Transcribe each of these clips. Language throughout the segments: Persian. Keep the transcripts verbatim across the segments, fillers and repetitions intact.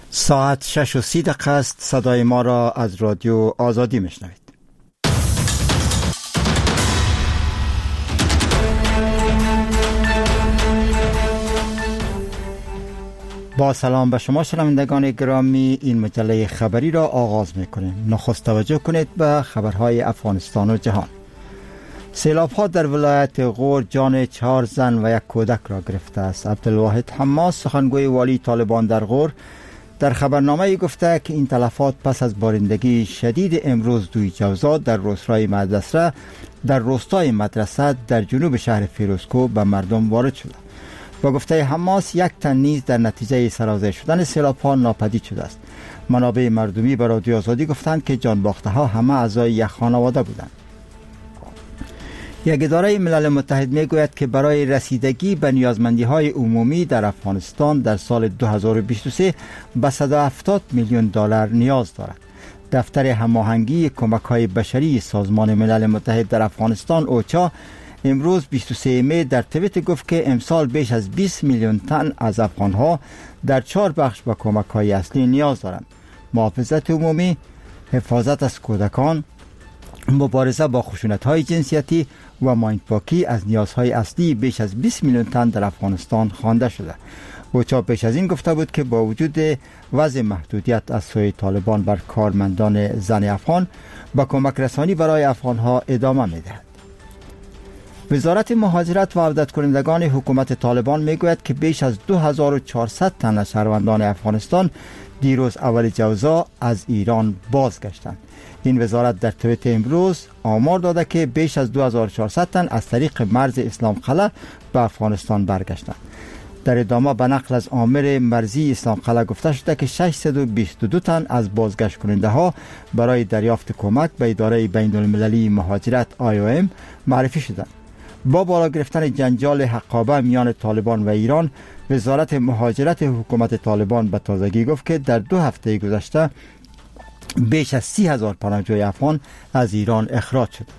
ساعت شش و سی دقیقه است. صدای ما را از رادیو آزادی میشنوید. با سلام به شما شنوندگان گرامی، این مجله خبری را آغاز میکنیم. نخست توجه کنید به خبرهای افغانستان و جهان. سیلاب ها در ولایت غور جان چهار زن و یک کودک را گرفته است. عبدالواحد حماس، سخنگوی والی طالبان در غور، در خبرنامه گفته که این تلفات پس از بارندگی شدید امروز دوی جوزا در روستای مدرسه در روستای مدرسه در جنوب شهر فیروزکوه به مردم وارد شده. با گفته حماس یک تن نیز در نتیجه سرازیر شدن سیلاب‌ها ناپدید شده است. منابع مردمی به رادیو آزادی گفتند که جان باخته ها همه اعضای یک خانواده بودند. یک اداره ملل متحد میگوید که برای رسیدگی به نیازمندی‌های عمومی در افغانستان در سال دو هزار و بیست و سه به صد و هفتاد میلیون دلار نیاز دارد. دفتر هماهنگی کمک‌های بشری سازمان ملل متحد در افغانستان اوچا امروز بیست و سه می در توییتر گفت که امسال بیش از بیست میلیون تن از افغان‌ها در چهار بخش به کمک‌های اصلی نیاز دارند: محافظت عمومی، حفاظت از کودکان، مبارزه با خشونت‌های جنسیتی و مایندپاکی از نیازهای اصلی بیش از بیست میلیون تن در افغانستان خوانده شده. اوچا پیش از این گفته بود که با وجود وضع محدودیت از سوی طالبان بر کارمندان زن افغان، با کمک رسانی برای افغان‌ها ادامه می‌دهد. وزارت مهاجرت و عودت کنندگان حکومت طالبان میگوید که بیش از دو هزار و چهارصد تن از شهروندان افغانستان دیروز اول جوزا از ایران بازگشتند. این وزارت در توییت امروز آمار داده که بیش از دو هزار و چهارصد تن از طریق مرز اسلام قلعه به افغانستان برگشتند. در ادامه به نقل از آمر مرزی اسلام قلعه گفته شده که ششصد و بیست و دو تن از بازگشت کننده ها برای دریافت کمک به اداره بین المللی مهاجرت آی او ام معرفی شدند. با بالا گرفتن جنجال حقابه میان طالبان و ایران، وزارت مهاجرت حکومت طالبان به تازگی گفت که در دو هفته گذشته بیش از سی هزار پناهجوی افغان از ایران اخراج شد.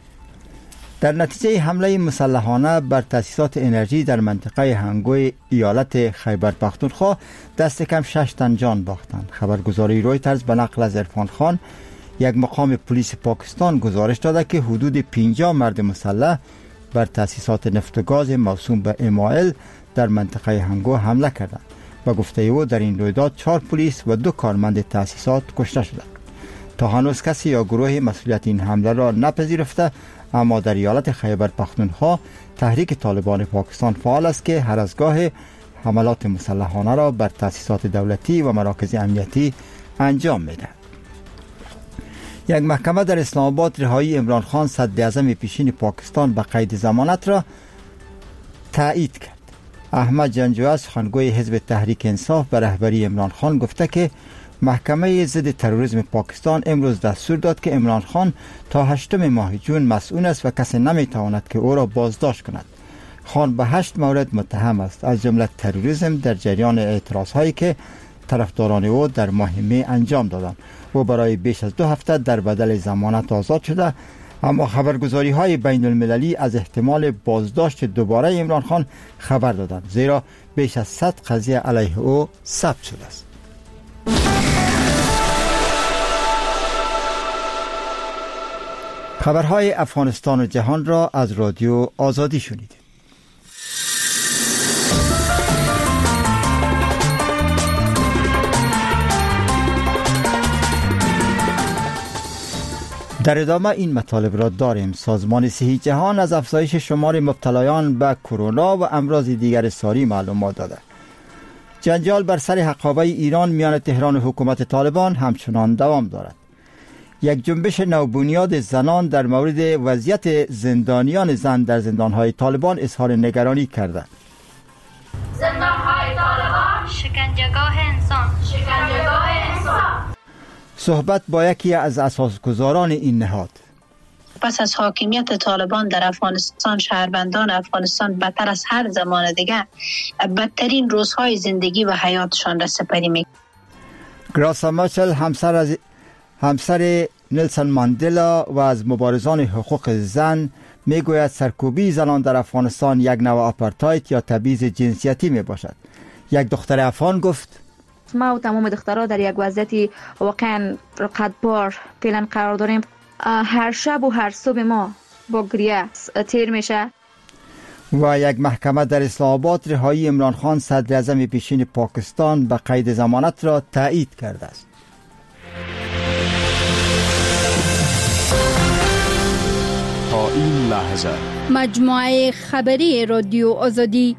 در نتیجه حمله مسلحانه بر تأسیسات انرژی در منطقه هنگوی ایالت خیبر پختونخوا دست کم شش تن جان باختند. خبرگزاری رویترز به نقل از عرفان خان، یک مقام پلیس پاکستان، گزارش داده که حدود پنجاه مرد مسلح بر تأسیسات نفت و گاز موسوم به امایل در منطقه هنگو حمله کردند. با گفته او در این رویداد چهار پلیس و دو کارمند تأسیسات کشته شدند. تا هنوز کسی یا گروه مسئولیت این حمله را نپذیرفته، اما در ایالت خیبر پختونخوا تحریک طالبان پاکستان فعال است که هر از گاه حملات مسلحانه را بر تأسیسات دولتی و مراکز امنیتی انجام می‌دهد. یک محکمه در اسلام آباد رهایی عمران خان صدراعظم پیشین پاکستان به قید ضمانت را تایید کرد. احمد جنجوعه، سخنگوی حزب تحریک انصاف، به رهبری عمران خان گفته که محکمه ضد تروریسم پاکستان امروز دستور داد که عمران خان تا هشتم ماه جون مسئول است و کسی نمیتواند که او را بازداشت کند. خان به هشت مورد متهم است، از جمله تروریسم در جریان اعتراضهایی که طرفداران او در مهمه انجام دادند. او برای بیش از دو هفته در بدل ضمانت آزاد شده، اما خبرگزاری های بین المللی از احتمال بازداشت دوباره عمران خان خبر دادند، زیرا بیش از صد قضیه علیه او ثبت شده است. خبرهای افغانستان و جهان را از رادیو آزادی شنیدید. در ادامه این مطالب را داریم. سازمان صحی جهان از افزایش شمار مبتلایان به کرونا و امراض دیگر ساری معلومات داده. جنجال بر سر حقابه ایران میان تهران و حکومت طالبان همچنان دوام دارد. یک جنبش نوبنیاد زنان در مورد وضعیت زندانیان زن در زندانهای طالبان اظهار نگرانی کرده. زندانهای طالبان شکنجهگاه انسان، شکنجهگاه انسان. صحبت با یکی از اساسگزاران این نهاد. پس از حاکمیت طالبان در افغانستان، شهروندان افغانستان بدتر از هر زمان دیگر بدترین روزهای زندگی و حیاتشان را سپری می. گراسا ماچل، همسر از همسر نلسون ماندلا و از مبارزان حقوق زن، میگوید سرکوبی زنان در افغانستان یک نوع آپارتاید یا تبعیض جنسیتی می باشد. یک دختر افغان گفت: ما و تمام دخترها در یک وضعیت واقعا قدبار فعلا قرار داریم. هر شب و هر صبح ما با گریه تیر میشه. و یک محکمه در اسلام آباد رهایی عمران خان صدر اعظم پیشین پاکستان به قید ضمانت را تایید کرده است. تا این لحظه مجموعه خبری رادیو آزادی.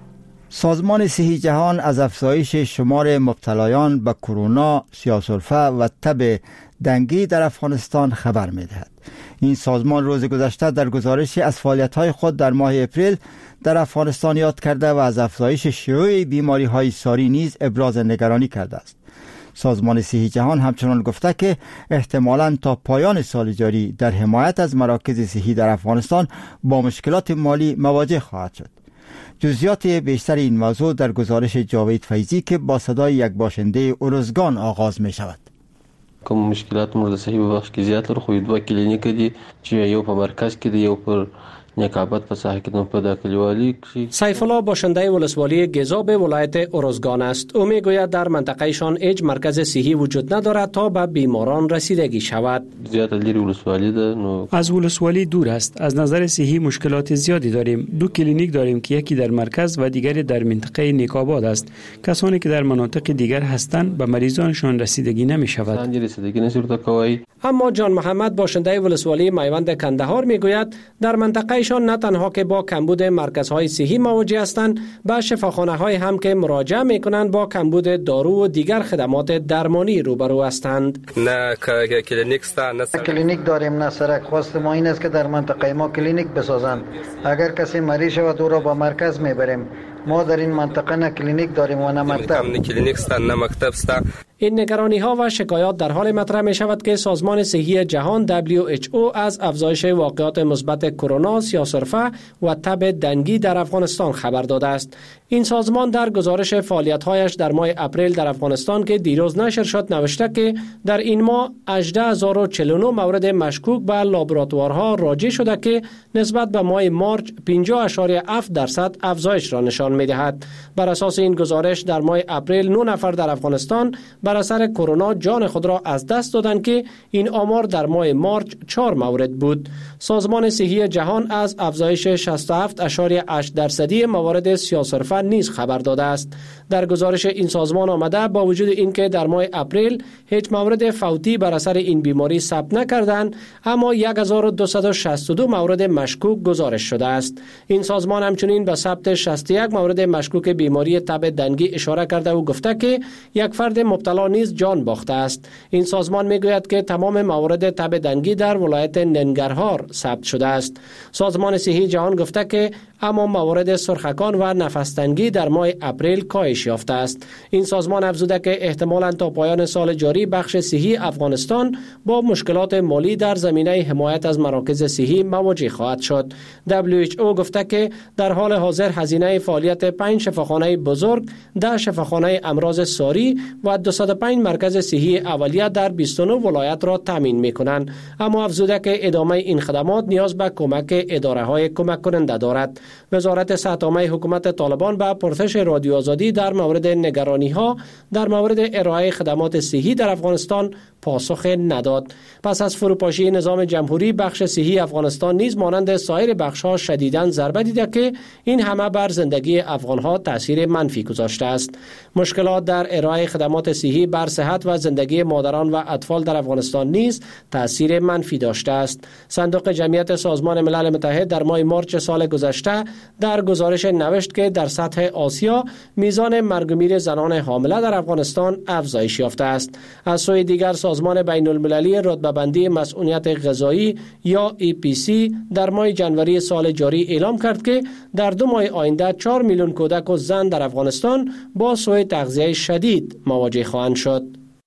سازمان صحی جهان از افزایش شمار مبتلایان به کرونا، سیاه‌سرفه و تب دنگی در افغانستان خبر می‌دهد. این سازمان روز گذشته در گزارشی از فعالیت‌های خود در ماه اپریل در افغانستان یاد کرده و از افزایش شیوع بیماری‌های ساری نیز ابراز نگرانی کرده است. سازمان صحی جهان همچنان گفته که احتمالاً تا پایان سال جاری در حمایت از مراکز صحی در افغانستان با مشکلات مالی مواجه خواهد شد. جزئیات بیشتر این موضوع در گزارش جاوید فیضی که با صدای یک باشنده ارزگان آغاز می شود. کوم مشکلات مورد صحی بخش کې زیات لرو، خو دوه کلینیک دي چې یو په مرکز کې دی، یو پر نقابت په ساحه کې په د کلیوالي کې. سیف الله باشنده ولسوالی گزاب ولایت ارزگان است. او میگوید در منطقهشان هیچ مرکز صحی وجود ندارد تا به بیماران رسیدگی شود. زیات لري ولسوالی ده، نو از ولسوالی دور است. از نظر صحی مشکلات زیادی داریم. دو کلینیک داریم که یکی در مرکز و دیگری در منطقه نیکاباد است. کسانی که در مناطق دیگر هستند به مریضانشان رسیدگی نمی شود. رسیدگی نشورت کوي. اما جان محمد باشنده ولسوالی میوند کندهار میگوید در منطقهشان نه تنها که با کمبود مرکزهای صحی مواجه هستند، به شفاخانه‌های هم که مراجعه میکنند با کمبود دارو و دیگر خدمات درمانی روبرو هستند. نه کلینیک است، نه کلینیک داریم، نه سرک. خواست ما این است که در منطقه ما کلینیک بسازند. اگر کسی مریض شود او را با مرکز میبریم. ما در این منطقه نه کلینیک داریم و نه مکتب. نه کلینیک است، نه مکتب است. این نگرانی ها و شکایات در حال مطرح می شود که سازمان صحی جهان دبلیو اچ او از افزایش واقعات مثبت کرونا، سیاه‌سرفه و تب دنگی در افغانستان خبر داده است. این سازمان در گزارش فعالیت‌هایش در ماه اپریل در افغانستان که دیروز نشر شد نوشته که در این ماه هجده هزار و چهل و نه مورد مشکوک به لابراتوارها راجع شده که نسبت به ماه مارچ پنجاه اشاریه هفت درصد افزایش را نشان می‌دهد. بر اساس این گزارش در ماه اپریل نه نفر در افغانستان بر اثر کرونا جان خود را از دست دادند که این آمار در ماه مارچ چهار مورد بود. سازمان صحی جهان از افزایش شصت و هفت اشاریه هشت درصدی موارد سیاه‌سرفه نیز خبر داده است. در گزارش این سازمان آمده با وجود اینکه در ماه اپریل هیچ مورد فوتی بر اثر این بیماری ثبت نکردند، اما هزار و دویست و شصت و دو مورد مشکوک گزارش شده است. این سازمان همچنین به ثبت شصت و یک مورد مشکوک بیماری تب دنگی اشاره کرده و گفته که یک فرد مبتلا نیز جان باخته است. این سازمان میگوید که تمام موارد تب دنگی در ولایت ننگرهار ثبت شده است. سازمان صحی جهان گفته که اما موارد سرخکان و نفس تنگی در ماه اپریل کاهش یافته است. این سازمان افزوده که احتمالاً تا پایان سال جاری بخش صحی افغانستان با مشکلات مالی در زمینه حمایت از مراکز صحی مواجه خواهد شد. دبلیو اچ او گفته که در حال حاضر هزینه فعالیت پنج شفاخانه بزرگ، ده شفاخانه امراض ساری و دویست و پنج مرکز صحی اولیه در بیست و نه ولایت را تامین می‌کنند. اما افزوده که ادامه این خدمات نیاز به کمک اداره‌های کمک کننده دارد. وزارت صحت عامه حکومت طالبان به پرسش رادیو آزادی در مورد نگرانی‌ها در مورد ارائه خدمات صحی در افغانستان پاسخ نداد. پس از فروپاشی نظام جمهوری بخش صحی افغانستان نیز مانند سایر بخش‌ها شدیداً ضربه دیده که این همه بر زندگی افغان‌ها تاثیر منفی گذاشته است. مشکلات در ارائه خدمات صحی بر صحت و زندگی مادران و اطفال در افغانستان نیز تاثیر منفی داشته است. صندوق جمعیت سازمان ملل متحد در ماه مارچ سال گذشته در گزارش نوشت که در سطح آسیا میزان مرگ و میر زنان حامله در افغانستان افزایش یافته است. از سوی دیگر سازمان بین المللی رتبه‌بندی مسئولیت غذایی یا ای پی سی در ماه جنوری سال جاری اعلام کرد که در دو ماه آینده چهار میلیون کودک و زن در افغانستان با سوء تغذیه شدید مواجه خواهند شد.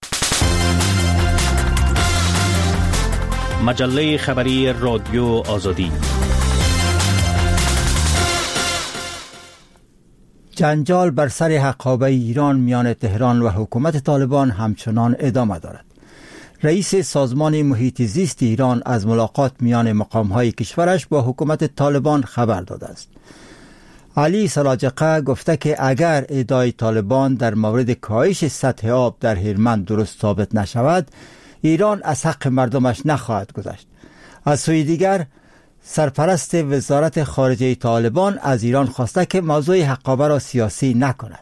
مجله خبری رادیو آزادی. جنجال بر سر حقابه ایران میان تهران و حکومت طالبان همچنان ادامه دارد. رئیس سازمان محیط زیست ایران از ملاقات میان مقام‌های کشورش با حکومت طالبان خبر داده است. علی سلاجقه گفته که اگر ادعای طالبان در مورد کاهش سطح آب در هلمند درست ثابت نشود، ایران از حق مردمش نخواهد گذشت. از سوی دیگر سرپرست وزارت خارجه طالبان از ایران خواسته که موضوع حقابه را سیاسی نکند.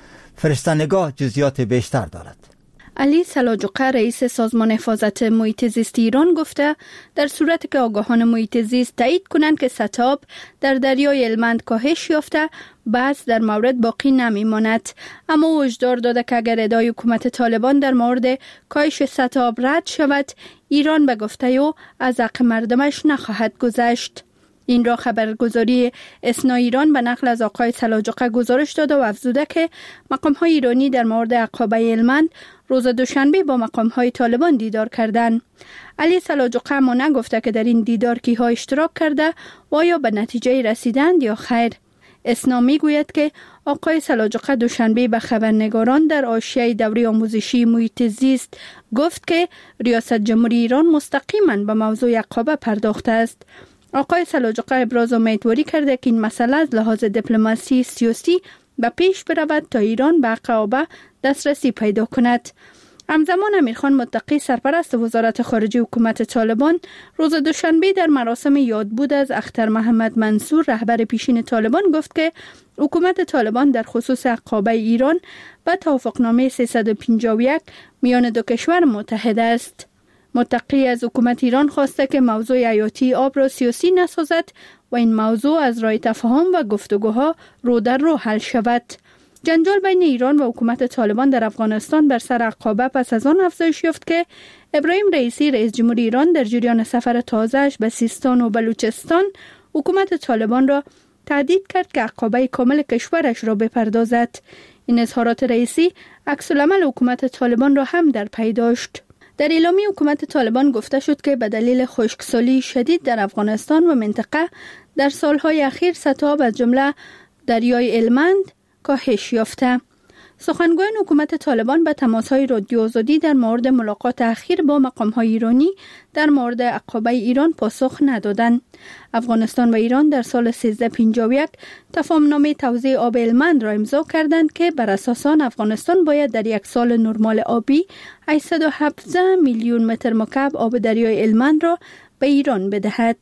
فرشته‌نگاه جزئیات بیشتر دارد. علی سلاجقه رئیس سازمان حفاظت محیط زیست ایران گفته در صورتی که آگاهان محیط زیست تایید کنند که سطح آب در دریای هلمند کاهش یافته، بحث در مورد باقی نمیماند. اما هشدار داده که اگر ادعای حکومت طالبان در مورد کاهش سطح آب رد شود، ایران به گفته او از حق مردمش نخواهد گذشت. این را خبرگزاری اسنا ایران به نقل از آقای سلاجقه گزارش داده و افزوده که مقام‌های ایرانی در مورد عقابه هلمند روز دوشنبه با مقام‌های طالبان دیدار کردند. علی سلاجقه اما نگفته که در این دیدار کیها اشتراک کرده و آیا به نتیجه رسیدند یا خیر. اسنا میگوید که آقای سلاجقه دوشنبه به خبرنگاران در حاشیه دوره آموزشی محیط زیست گفت که ریاست جمهوری ایران مستقیما به موضوع عقابه پرداخته است. آقای سلاجقه ابراز امیدواری کرده که این مسئله از لحاظ دیپلماسی سیاسی به پیش برود تا ایران به عقابه دسترسی پیدا کند. همزمان امیرخان متقی سرپرست وزارت خارجه حکومت طالبان روز دوشنبه در مراسم یادبود از اختر محمد منصور رهبر پیشین طالبان گفت که حکومت طالبان در خصوص عقابه ایران به توافقنامه سیصد و پنجاه و یک میان دو کشور متحد است. متقی از حکومت ایران خواسته که موضوع حیاتی آب را سیاسی نسازد و این موضوع از راه تفاهم و گفتگوها رو در رو حل شود. جنجال بین ایران و حکومت طالبان در افغانستان بر سر عقابه پس از آن افزایش یافت که ابراهیم رئیسی رئیس جمهوری ایران در جریان سفر تازه‌اش به سیستان و بلوچستان حکومت طالبان را تهدید کرد که عقابه کامل کشورش را بپردازد. این اظهارات رئیسی عکس‌العمل حکومت طالبان را هم در پی داشت. در اعلامیه حکومت طالبان گفته شد که به دلیل خشکسالی شدید در افغانستان و منطقه در سالهای اخیر سطح آب از جمله دریای هلمند کاهش یافته. سخنگویان حکومت طالبان به تماس‌های رادیو آزادی در مورد ملاقات اخیر با مقام‌های ایرانی در مورد عقابه ایران پاسخ ندادند. افغانستان و ایران در سال سیزده پنجاه و یک تفاهمنامه توزیع آب هلمند را امضا کردند که بر اساس آن افغانستان باید در یک سال نرمال آبی هشتصد و هفده میلیون متر مکعب آب دریای هلمند را به ایران بدهد.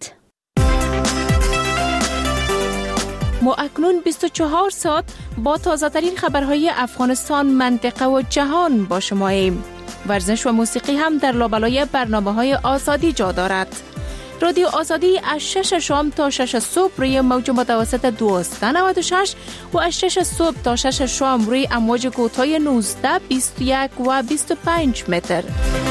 ما اکنون بیست و چهار ساعت با تازه ترین خبرهای افغانستان، منطقه و جهان با شماییم. ورزش و موسیقی هم در لابلای برنامه های آزادی جا دارد. رادیو آزادی از شش شام تا شش صبح روی موج متوسط دویست و نود و شش و از شش صبح تا شش شام روی امواج کوتاه نوزده، بیست و یک و بیست و پنج متر.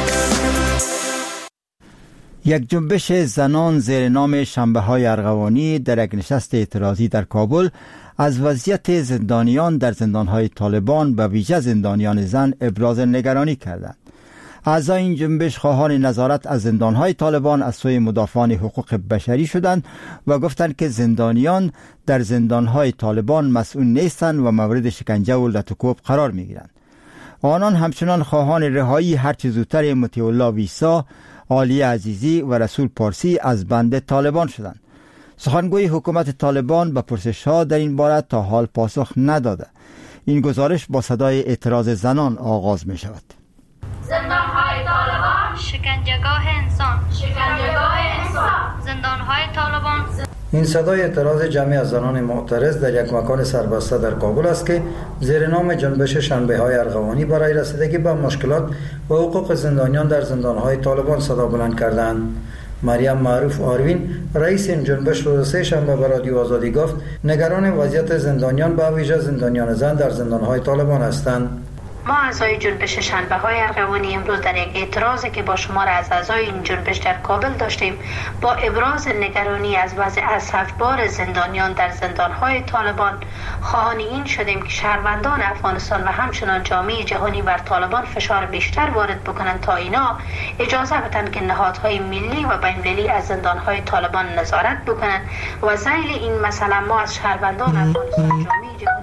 یک جنبش زنان زیر نام شنبه های ارغوانی در یک نشست اعتراضی در کابل از وضعیت زندانیان در زندانهای طالبان و ویژه زندانیان زن ابراز نگرانی کردند. اعضای این جنبش خواهان نظارت از زندانهای طالبان از سوی مدافعان حقوق بشری شدند و گفتند که زندانیان در زندانهای طالبان مسئول نیستند و مورد شکنجه و لطوکوب قرار می‌گیرند. آنان همچنان خواهان رهایی هرچه زودتر مطیع الله ویسا، عالی عزیزی و رسول پارسی از بند طالبان شدند. سخنگوی حکومت طالبان به پرسش‌ها در این باره تا حال پاسخ نداده. این گزارش با صدای اعتراض زنان آغاز می شود. زندان‌های طالبان، شکنجهگاه انسان، شکنجهگاه انسان، زندان‌های طالبان. این صدای اعتراض جمعی از زنان معترض در یک مکان سربسته در کابل است که زیر نام جنبش شنبه های ارغوانی برای رسیدگی به مشکلات و حقوق زندانیان در زندانهای طالبان صدا بلند کردند. مریم معروف آروین رئیس این جنبش روز سه شنبه به رادیو آزادی گفت نگران وضعیت زندانیان به ویژه زندانیان زن در زندانهای طالبان هستند. ما اعضای جنبش شنبه های ارغوانی امروز در یک اعتراضی که با شمار از اعضای این جنبش در کابل داشتیم با ابراز نگرانی از وضع اسفبار زندانیان در زندانهای طالبان خواهان این شدیم که شهروندان افغانستان و همچنان جامعه جهانی بر طالبان فشار بیشتر وارد بکنند تا اینا اجازه بدن که نهادهای ملی و بین‌المللی از زندانهای طالبان نظارت بکنند و ذیل این مسئله ما از شهروندان افغانستان جامعه جهانی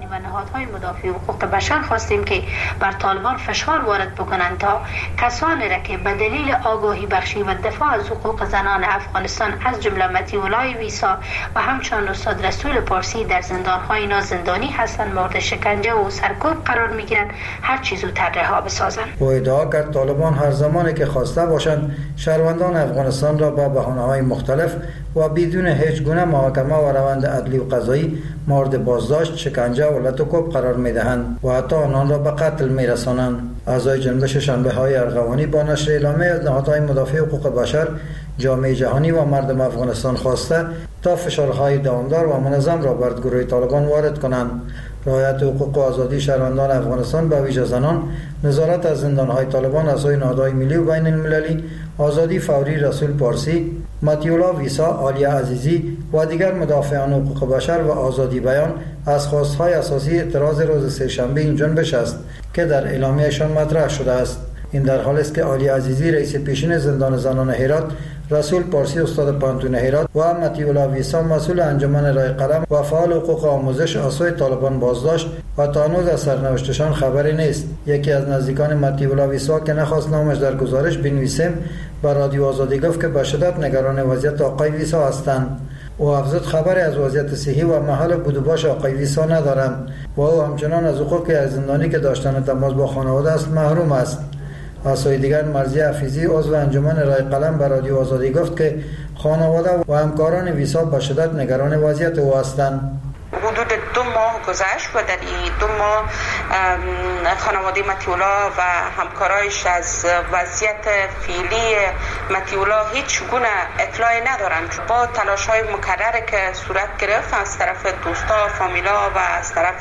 و نهادهای مدافع حقوق بشر خواستیم که بر طالبان فشار وارد بکنند تا کسانی را که به دلیل آگاهی بخشی و دفاع از حقوق زنان افغانستان از جمله مطیع ویسا و همچنین استاد رسول پارسی در زندانهای اینا زندانی هستند، مورد شکنجه و سرکوب قرار میگیرند، هر چیز زودتر رها بسازند. و ادعا کرد طالبان هر زمانی که خواسته باشند شهروندان افغانستان را با بهانه‌های مختلف و بدون هیچ گونه محاکمه و روند عدلی و قضایی مورد بازداشت، شکنجه و لطوکوب قرار میدهند و حتی آنان را به قتل میرسانند. اعضای جنبش شنبه‌های ارغوانی با نشر اعلامیه از نهادهای مدافع حقوق بشر، جامعه جهانی و مردم افغانستان خواسته تا فشارهای دوامدار و منظم را بر گروه طالبان وارد کنند. رعایت حقوق و آزادی شهروندان افغانستان به ویژه زنان، نظارت از زندانهای طالبان از سوی نهادهای ملی و بین المللی، آزادی فوری رسول پارسی، مطیع ویسا، عالیه عزیزی و دیگر مدافعان حقوق بشر و آزادی بیان از خواستهای اساسی اعتراض روز سه‌شنبه این جنبش است که در اعلامیه‌شان مطرح شده است. این در حالی است که عالیه عزیزی رئیس پیشین زندان زنان هرات، رسول پارسی استاد پانتون هرات و مطیع ویسا مسئول انجمن رای قلم و فعال حقوق آموزش از سوی طالبان بازداشت و تا هنوز از سرنوشتشان خبری نیست. یکی از نزدیکان مطیع ویسا که نخواست نامش در گزارش بنویسیم به رادیو آزادی گفت که به شدت نگران وضعیت آقای ویسا هستند. او افزود خبری از وضعیت صحی و محل بود و باش آقای ویسا ندارند و او همچنان از حقوقی از زندانی که داشتن تماس با خانواده است محروم است. از سوی دیگر مرضی حفیظی عضو انجمن رای قلم به رادیو آزادی گفت که خانواده و همکاران ویسا به شدت نگران وضعیت او هستند. حدود دو ماه گذشت و در این دو ماه خانواده مطیع و همکارایش از وضعیت فعلی مطیع هیچ گونه اطلاعی ندارند. با تلاش های مکرر که صورت گرفت از طرف دوستا، فامیلا و از طرف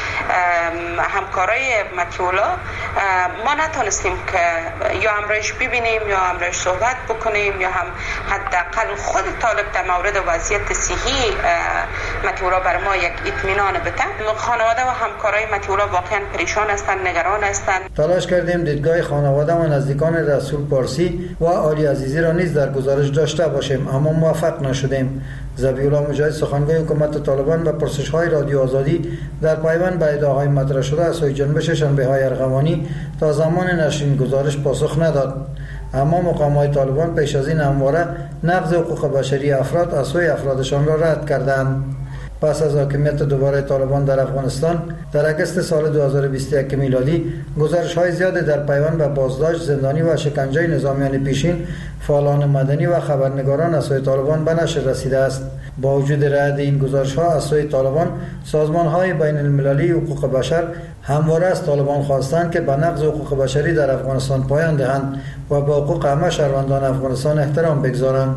همکارای مطیع ما نتونستیم که یا همراهش ببینیم یا همراهش صحبت بکنیم یا هم حداقل خود طالب در مورد وضعیت صحی مطیع بر ما یک اطمینان بده. خانواده و همکارای مطیع واقعا پریشان هستند، نگران هستند. تلاش کردیم دیدگاه خانواده و نزدیکان رسول پارسی و عالی عزیزی را نیز در گزارش داشته باشیم اما موفق نشدیم. ذبیح الله مجاهد سخنگوی حکومت طالبان به پرسش‌های رادیو آزادی در پیوند به ادعاهای مطرح شده از سوی جنبش شنبه‌های ارغوانی تا زمان نشر این گزارش پاسخ نداد. اما مقام‌های طالبان پیش از این همواره نقض حقوق بشری افراد از سوی افرادشان را رد کردند. پس از حاکمیت دوباره طالبان در افغانستان در اگست سال دو هزار و بیست و یک میلادی گزارش‌های زیادی در پیوند به بازداشت، زندانی و شکنجه نظامیان پیشین، فعالان مدنی و خبرنگاران از سوی طالبان به نشر رسیده است. با وجود رد این گزارش‌ها از سوی طالبان، سازمان‌های بین المللی حقوق بشر همواره از طالبان خواستند که به نقض حقوق بشری در افغانستان پایان دهند و به حقوق همه شهروندان افغانستان احترام بگذارند.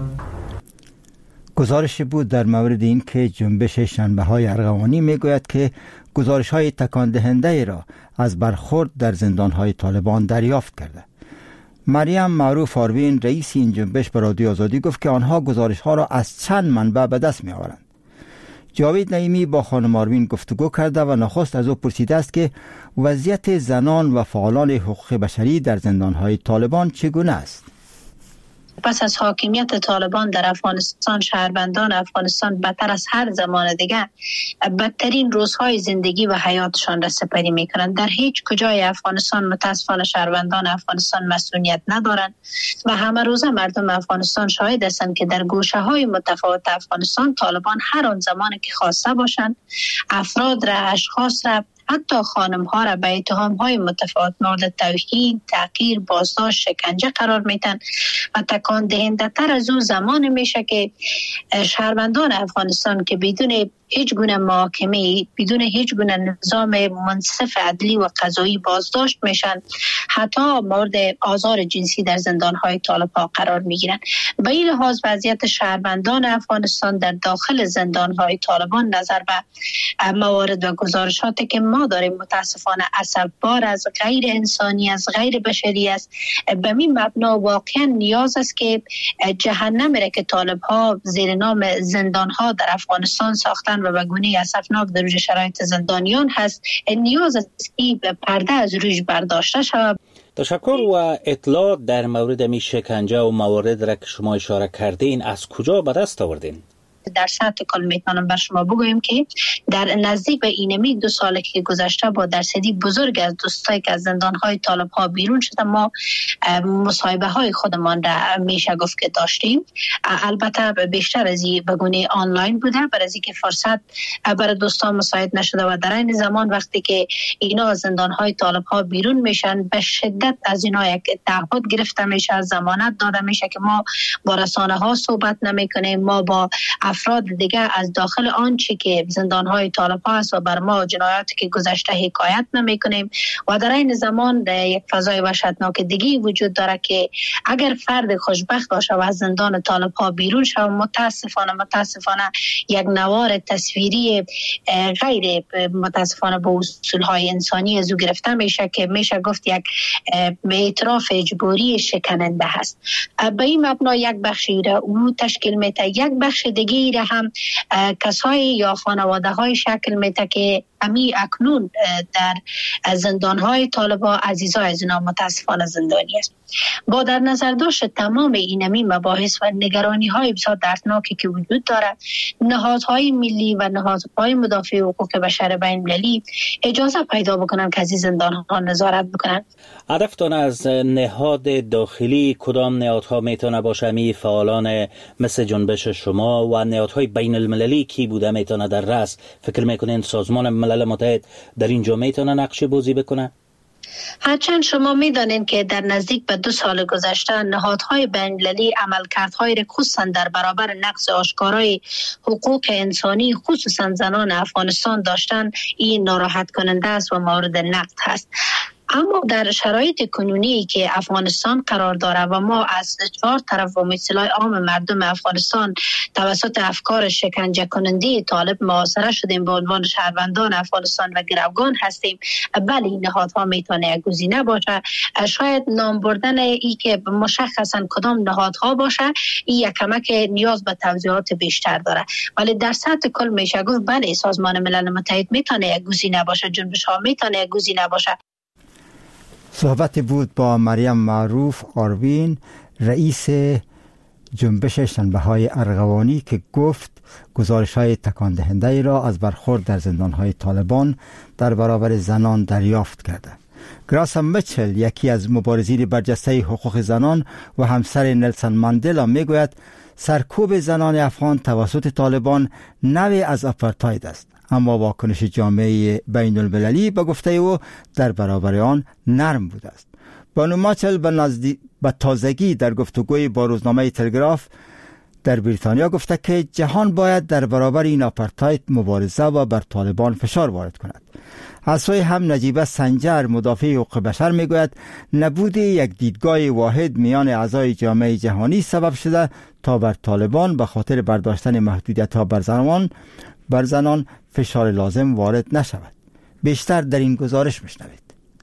گزارش بود در مورد این که جنبش شنبه‌های ارغوانی میگوید که گزارش‌های تکان دهنده را از برخورد در زندان‌های طالبان دریافت کرده. مریم معروف آروین رئیس این جنبش به رادیو آزادی گفت که آنها گزارش‌ها را از چند منبع به دست می‌آورند. جاوید نعیمی با خانم آروین گفتگو کرده و نخست از او پرسیده است که وضعیت زنان و فعالان حقوق بشری در زندان‌های طالبان چگونه است. پس از حاکمیت طالبان در افغانستان، شهروندان افغانستان بدتر از هر زمان دیگر بدترین روزهای زندگی و حیاتشان را سپری میکنند. در هیچ کجای افغانستان متاسفانه شهروندان افغانستان مسئولیت ندارند و همه روزه مردم افغانستان شاهد هستند که در گوشه های متفاوت افغانستان طالبان هر آن زمانی که خواسته باشند افراد را، اشخاص را، حتی خانم ها را به اتهام های متفاوت مورد توهین، تحقیر، بازداشت، شکنجه قرار میتن و تکان دهنده تر از اون زمان میشه که شهروندان افغانستان که بدون هیچ گونه محاکمه، بدون هیچ گونه نظام منصف عدلی و قضایی بازداشت میشن، حتی مورد آزار جنسی در زندانهای طالبان قرار میگیرن. به این لحاظ وضعیت شهروندان افغانستان در داخل زندانهای طالبان نظر به موارد و گزارشاتی که ما داریم متاسفانه عصب‌بار از غیر انسانی است، غیر بشری است. به این مبنا واقعا نیاز است که جهنمی را که طالب‌ها زیر نام زندان‌ها در افغانستان ساختن و به گونه اسفناک در روی شرایط زندانیان هست، نیاز است که پرده از روش برداشته شود. تشکر. و اطلاع در مورد می شکنجه و موارد را که شما اشاره کردین از کجا به دست آوردین؟ در سطح کل میتونم بر شما بگویم که در نزدیک به اینمی دو سال که گذشته با درصدی بزرگ از دوستایی که از زندانهای طالب ها بیرون شده ما مصاحبه های خودمان را میشه گفت که داشتیم. البته بیشتر از این به گونه آنلاین بوده برای از اینکه فرصت برای دوستان مساعد نشده و در این زمان وقتی که اینا از زندانهای طالب ها بیرون میشن به شدت از اینا یک تعهد گرفته میشه، ضمانت داده میشه که ما با رسانه ها صحبت نمی کنیم، ما با افراد دیگه از داخل آنچه که زندانهای طالب ها است و بر ما جنایاتی که گذشته حکایت نمی کنیم و در این زمان یک فضای وحشتناک دیگه وجود داره که اگر فرد خوشبخت باشه و از زندان طالب ها بیرون شود متاسفانه متاسفانه یک نوار تصویری غیر متاسفانه با اصول های انسانی از او گرفته میشه که میشه گفت یک اعتراف اجباری شکننده هست. به این مبنا یک بخشی را او تشکیل میده، یک بخش دیگه را هم کسایی یا خانواده های شکل میده که امی اکنون در زندان های طالبان عزیزای از اینا متاسفانه زندانی است. با در نظر داشت تمام اینمی مباحث و نگرانی های بسیار دردناکی که وجود دارد، نهادهای ملی و نهادهای مدافع حقوق بشر بین المللی اجازه پیدا بکنن که از این زندان ها نظارت بکنن. هدفتان از نهاد داخلی کدام نهادها میتونه باشه؟ می فعالان مثل جنبش شما و نهادهای بین المللی کی بوده میتونه در رأس؟ فکر میکنین سازمان ملل متحد در اینجا میتونه نقش بازی بکنه؟ هرچند شما میدانید که در نزدیک به دو سال گذشته نهادهای بین‌المللی عملکردهای را خصوصا در برابر نقض آشکارای حقوق انسانی خصوصا زنان افغانستان داشتن، این ناراحت کننده است و مورد نقد هست. اما در شرایط کنونی که افغانستان قرار داره و ما از چهار طرف و مثلای عام مردم افغانستان توسط افکار شکنجه کننده طالب محاصره شدیم به عنوان شهروندان افغانستان و گروگان هستیم، بله نهادها میتونه یک گزینه باشه. شاید نام بردن ای که مشخصا کدام نهادها باشه این یک کمک نیاز به توضیحات بیشتر داره، ولی در سطح کل میشه گفت بله سازمان ملل متحد میتونه یک گزینه باشه، جنبش ها میتونه یک گزینه باشه. صحبت بود با مریم معروف آروین، رئیس جنبش شنبه‌های ارغوانی که گفت گزارش‌های تکان دهنده را از برخورد در زندان‌های طالبان در برابر زنان دریافت کرده. گراسا میچل، یکی از مبارزین برجسته حقوق زنان و همسر نلسون ماندلا، میگوید سرکوب زنان افغان توسط طالبان نوعی از آپارتاید است، اما واکنش جامعه بین المللی به گفته او در برابر آن نرم بوده است. بانو ماچل به, نزدی... به تازگی در گفتگوی با روزنامه تلگراف در بریتانیا گفته که جهان باید در برابر این آپارتاید مبارزه و بر طالبان فشار وارد کند. از سوی هم نجیبه سنجر، مدافع حقوق بشر، میگوید نبود یک دیدگاه واحد میان اعضای جامعه جهانی سبب شده تا بر طالبان به خاطر برداشتن محدودیت‌ها بر زنان بر زنان فشار لازم وارد نشود. بیشتر در این گزارش میشنوید.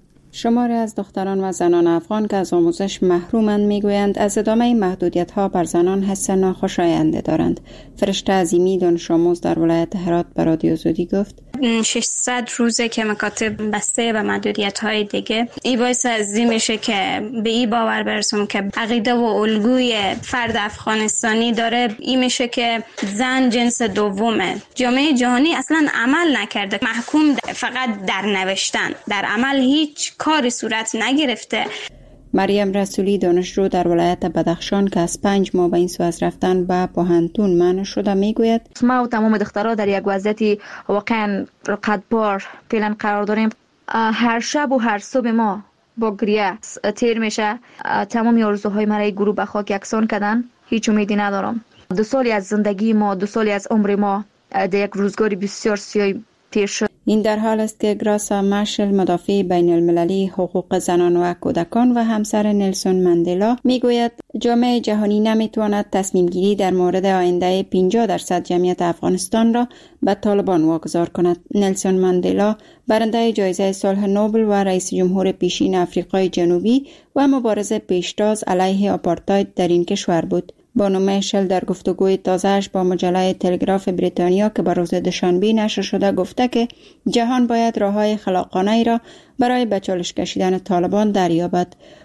شماری از دختران و زنان افغان که از آموزش محرومند میگویند از ادامه محدودیت‌ها بر زنان حس ناخوشاینده دارند. فرشته عظیمی دانش آموز در ولایت هرات به رادیو آزادی گفت ششصد روزه که مکاتب بسته به محدودیت‌های دیگه، این باعث از این میشه که به این باور برسم که عقیده و الگوی فرد افغانستانی داره این میشه که زن جنس دومه. جامعه جهانی اصلا عمل نکرده، محکوم فقط در نوشتن، در عمل هیچ کاری صورت نگرفته. مریم رسولی دانشجو در ولایت بدخشان که از پنج ماه به این سو از رفتن به پوهنتون منع شده میگوید ما و تمام دخترها در یک وضعیت واقعا قدبار فعلا قرار داریم. هر شب و هر صبح ما با گریه تیر میشه. تمام آرزوهای مرا گروه به خاک یکسان کردن، هیچ امیدی ندارم. دو سالی از زندگی ما، دو سالی از عمر ما در یک روزگاری بسیار سیاه تیر شد. این در حال است که گراسا ماشل، مدافع بین المللی حقوق زنان و کودکان و همسر نلسون ماندلا میگوید جامعه جهانی نمیتواند تصمیم گیری در مورد آینده پنجاه درصد جمعیت افغانستان را به طالبان واگذار کند. نلسون ماندلا برنده جایزه صلح نوبل و رئیس جمهور پیشین آفریقای جنوبی و مبارز پیشتاز علیه آپارتاید در این کشور بود. بانو میشل در گفتگوی تازه‌اش با مجله تلگراف بریتانیا که بر روز دوشنبه نشر شده گفته که جهان باید راه‌های خلاقانه‌ای را برای به چالش کشیدن طالبان دریابد.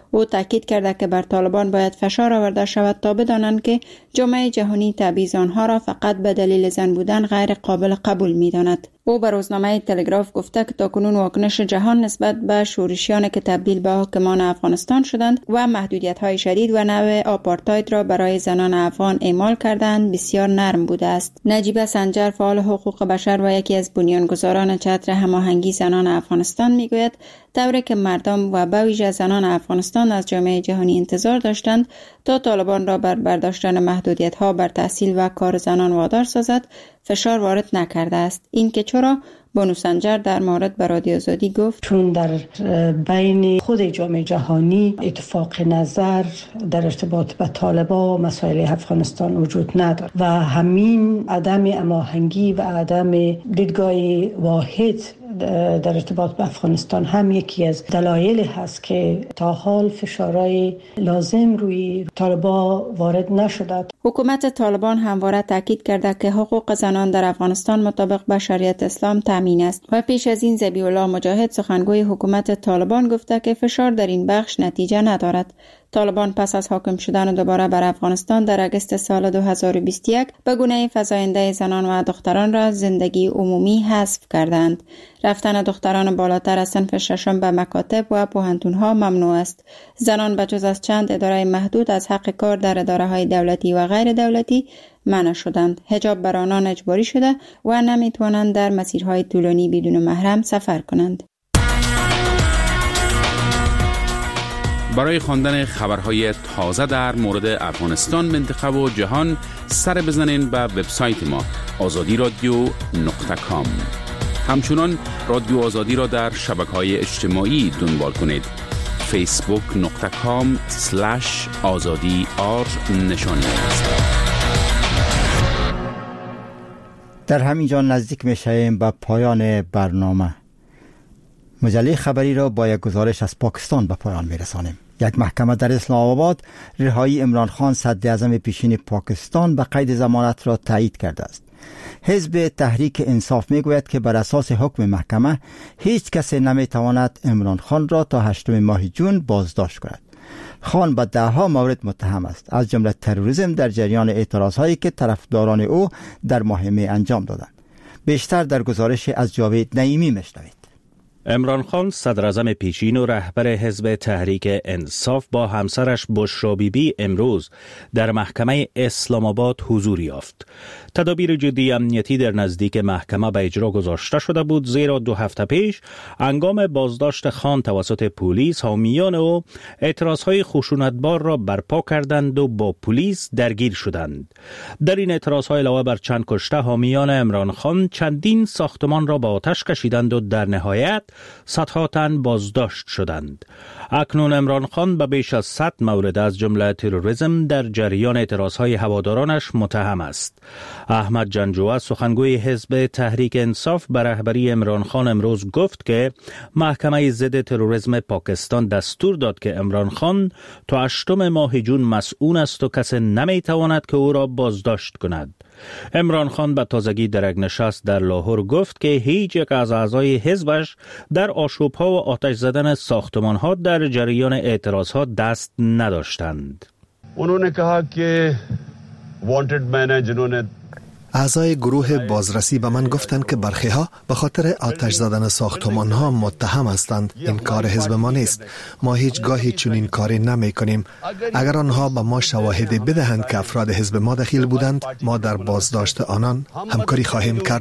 او تاکید کرده که بر طالبان باید فشار آورده شود تا بدانند که جامعه جهانی تبعیض آنها را فقط به دلیل زن بودن غیر قابل قبول می‌داند. او به روزنامه تلگراف گفته که تاکنون واکنش جهان نسبت به شورشیان که تبدیل به حاکمان افغانستان شدند و محدودیت‌های شدید و نوع آپارتاید را برای زنان افغان اعمال کردند بسیار نرم بوده است. نجیبه سنجر، فعال حقوق بشر و یکی از بنیانگذاران چتر هماهنگی زنان افغانستان میگوید طوری که مردم و به ویژه زنان افغانستان از جامعه جهانی انتظار داشتند تا طالبان را بر برداشتن محدودیت‌ها بر تحصیل و کار زنان وادار سازد، فشار وارد نکرده است. این که چرا؟ بانو سنجر در مورد به رادیو آزادی گفت چون در بین خود جامعه جهانی اتفاق نظر در ارتباط به طالبان و مسائل افغانستان وجود ندارد و همین عدم هماهنگی و عدم دیدگاه واحد در ارتباط به افغانستان هم یکی از دلایل هست که تا حال فشارهای لازم روی طالبان وارد نشده. حکومت طالبان همواره تاکید کرده که حقوق زنان در افغانستان مطابق با شریعت اسلام تامین است و پیش از این ذبیح الله مجاهد سخنگوی حکومت طالبان گفته که فشار در این بخش نتیجه ندارد. طالبان پس از حاکم شدن دوباره بر افغانستان در اگست سال دو هزار و بیست و یک به گونه فزاینده زنان و دختران را زندگی عمومی حذف کردند. رفتن دختران بالاتر از صنف ششم به مکاتب و پوهنتون‌ها ممنوع است. زنان بجز از چند اداره محدود از حق کار در اداره‌های دولتی و غیر دولتی منع شدند. حجاب بر آنان اجباری شده و نمی‌توانند در مسیرهای طولانی بدون محرم سفر کنند. برای خواندن خبرهای تازه در مورد افغانستان، منطقه و جهان سر بزنین به وبسایت ما آزادی رادیو نقطه کام. همچنان رادیو آزادی را در شبکه‌های اجتماعی دنبال کنید. فیسبوک نقطه کام سلش آزادی آر نشانی است. در همین جا نزدیک میشیم به پایان برنامه. مجله خبری را با یک گزارش از پاکستان به پایان میرسانیم. یک محکمه در اسلام آباد رهایی عمران خان صدراعظم پیشین پاکستان به قید ضمانت را تایید کرده است. حزب تحریک انصاف میگوید که بر اساس حکم محکمه هیچ کسی نمیتواند عمران خان را تا هشتم ماه جون بازداشت کند. خان به ده ها مورد متهم است، از جمله تروریسم در جریان اعتراضهایی که طرفداران او در ماه می انجام دادند. بیشتر در گزارش از جاوید نعیمی میشنوید. عمران خان صدراعظم پیشین و رهبر حزب تحریک انصاف با همسرش بشرا بیبی امروز در محکمه اسلام آباد حضور یافت. تدابیر جدی امنیتی در نزدیک محکمه به اجرا گذاشته شده بود، زیرا دو هفته پیش هنگام بازداشت خان توسط پلیس حامیان او اعتراضهای خشونتبار را برپا کردند و با پلیس درگیر شدند. در این اعتراضهای علاوه بر چند کشته، حامیان عمران خان چندین ساختمان را با آتش کشیدند و در نهایت صدها تن بازداشت شدند. اکنون عمران خان به بیش از صد مورد از جمله تروریسم در جریان اعتراضهای هوادارانش متهم است. احمد جنجوه سخنگوی حزب تحریک انصاف به رهبری عمران خان امروز گفت که محکمه ضد تروریسم پاکستان دستور داد که عمران خان تا هشتم ماه جون مسئول است و کسی نمیتواند که او را بازداشت کند. عمران خان به تازگی در یک نشست در لاهور گفت که هیچ یک از اعضای حزبش در آشوب‌ها و آتش زدن ساختمان‌ها در جریان اعتراض‌ها دست نداشتند. उन्होंने कहा कि वांटेड मैन है जिन्होंने اعضای گروه بازرسی به من گفتند که برخی ها به خاطر آتش زدن ساختمان ها متهم هستند. این کار حزب ما نیست. ما هیچ گاهی چنین کاری نمی کنیم. اگر آنها به ما شواهد بدهند که افراد حزب ما دخیل بودند، ما در بازداشت آنان همکاری خواهیم کرد.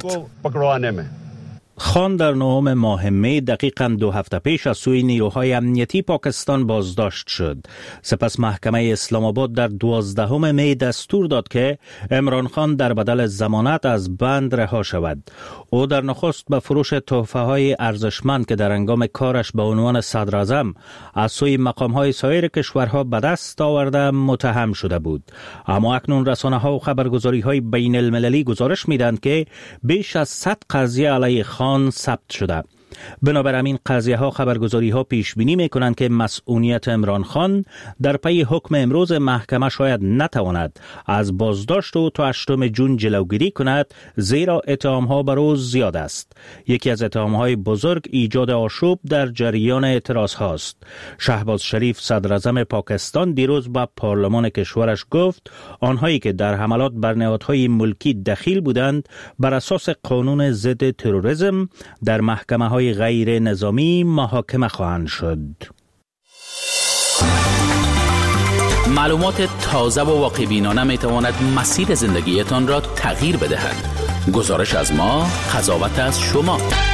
خان در نهم ماه می دقیقاً دو هفته پیش از سوی نیروهای امنیتی پاکستان بازداشت شد. سپس محکمه اسلام آباد در دوازدهم می دستور داد که عمران خان در بدل ضمانت از بند رها شود. او در نخست به فروش تحفه های ارزشمند که در هنگام کارش به عنوان صدراعظم از سوی مقام های سایر کشورها به دست آورده متهم شده بود. اما اکنون رسانه ها و خبرگزاری های بین المللی گزارش میدند که بیش از صد قضیه علیه خان ثبت شده. بنابر همین قضیه ها خبرگزاری ها پیش بینی می کنند که مسئولیت عمران خان در پی حکم امروز محکمه شاید نتواند از بازداشت و تا هشتم جون جلوگیری کند، زیرا اتهام ها بر او زیاد است. یکی از اتهام های بزرگ ایجاد آشوب در جریان اعتراض هاست. شهباز شریف صدر اعظم پاکستان دیروز با پارلمان کشورش گفت آنهایی که در حملات بر نهادهای ملکی دخیل بودند بر اساس قانون ضد تروریسم در محکمه های غیر نظامی محاکمه خواهند شد. معلومات تازه و واقع‌بینانه می تواند مسیر زندگیتان را تغییر بدهد. گزارش از ما، قضاوت از شما.